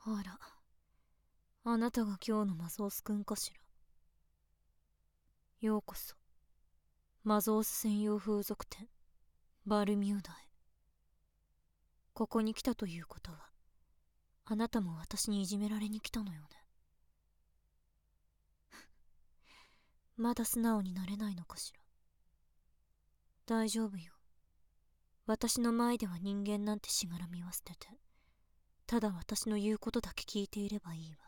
あら、あなたが今日のマゾースくんかしら。ようこそマゾース専用風俗店バルミューダへ。ここに来たということは、あなたも私にいじめられに来たのよね。まだ素直になれないのかしら。大丈夫よ。私の前では人間なんてしがらみは捨てて、ただ私の言うことだけ聞いていればいいわ。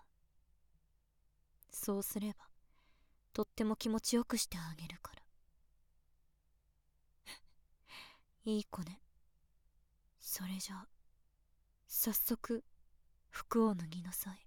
そうすればとっても気持ちよくしてあげるから。いい子ね。それじゃあ早速服を脱ぎなさい。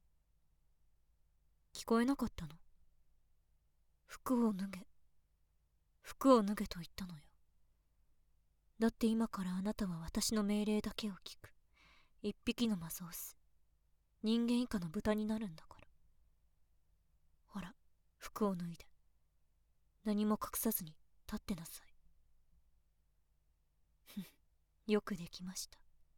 聞こえなかったの？服を脱げ、服を脱げと言ったのよ。だって今からあなたは私の命令だけを聞く一匹のマゾース、人間以下の豚になるんだから。ほら、服を脱いで何も隠さずに立ってなさい。よくできました。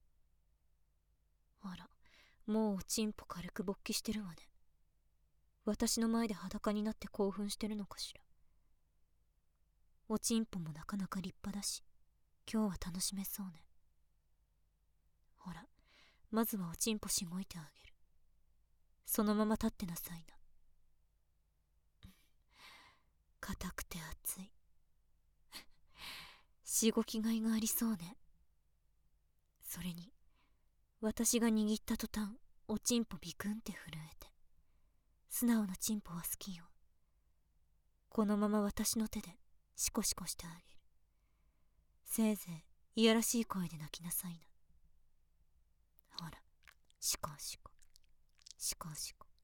あら、もうおちんぽ軽く勃起してるわね。私の前で裸になって興奮してるのかしら。おちんぽもなかなか立派だし、今日は楽しめそうね。ほら、まずはおちんぽしごいてあげる。そのまま立ってなさいな。硬くて熱い。しごきがいがありそうね。それに私が握った途端、おちんぽビクンって震えて。素直なちんぽは好きよ。このまま私の手でシコシコしてあげる。せいぜいいやらしい声で泣きなさいな。ほら、シコシコシコシコ。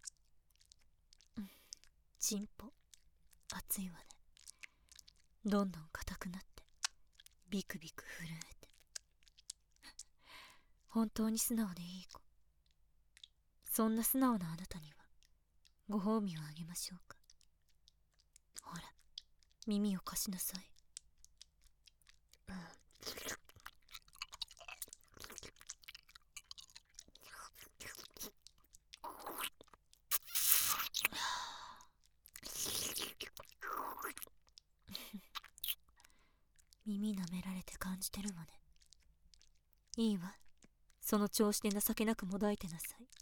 ちんぽ熱いわね。どんどん硬くなってビクビク震えて。本当に素直でいい子。そんな素直なあなたにはご褒美をあげましょうか。ほら、耳を貸しなさい。耳舐められて感じてるわね。いいわ。その調子で情けなくもだいてなさい。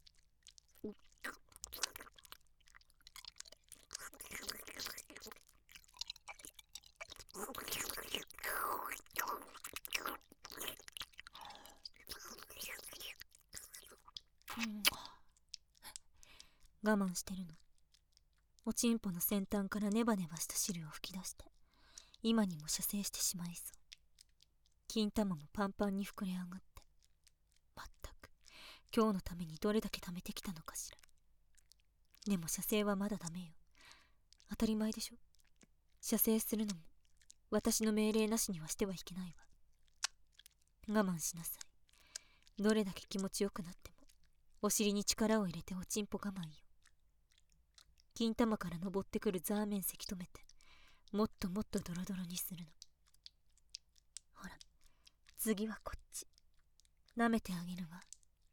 我慢してるの。おちんぽの先端からネバネバした汁を吹き出して、今にも射精してしまいそう。金玉もパンパンに膨れ上がって。まったく今日のためにどれだけ貯めてきたのかしら。でも射精はまだダメよ。当たり前でしょ。射精するのも私の命令なしにはしてはいけないわ。我慢しなさい。どれだけ気持ちよくなってもお尻に力を入れておちんぽ我慢よ。金玉から昇ってくるザーメンせき止めて、もっともっとドロドロにするの。ほら、次はこっち。舐めてあげるわ。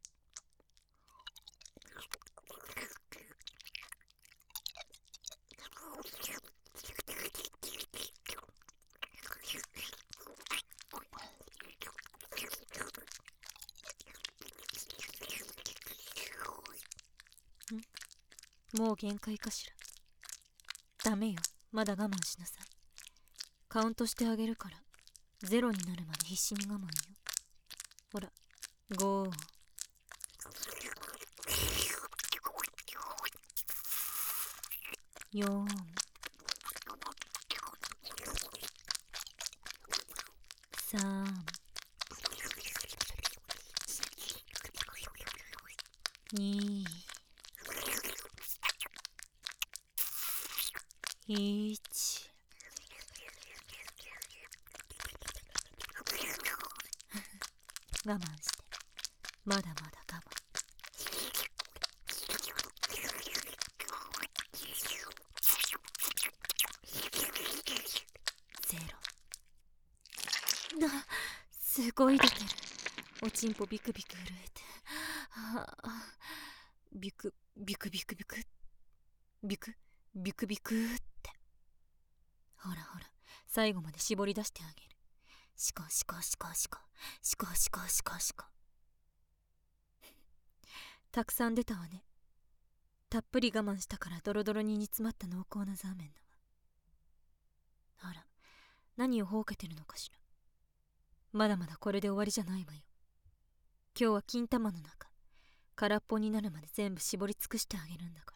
もう限界かしら。ダメよ、まだ我慢しなさい。カウントしてあげるから、ゼロになるまで必死に我慢よ。ほら、5、4、3、2、1。我慢して。まだまだ我慢。ゼロ。すごい出てる。おちんぽビクビク震えて。 ビクビクビクビクビクビクビクって。ほらほら、最後まで絞り出してあげる。シコシコシコシコシコシコシコシコ。たくさん出たわね。たっぷり我慢したからドロドロに煮詰まった濃厚なザーメンだわ。あら、何をほうけてるのかしら。まだまだこれで終わりじゃないわよ。今日は金玉の中空っぽになるまで全部絞り尽くしてあげるんだから。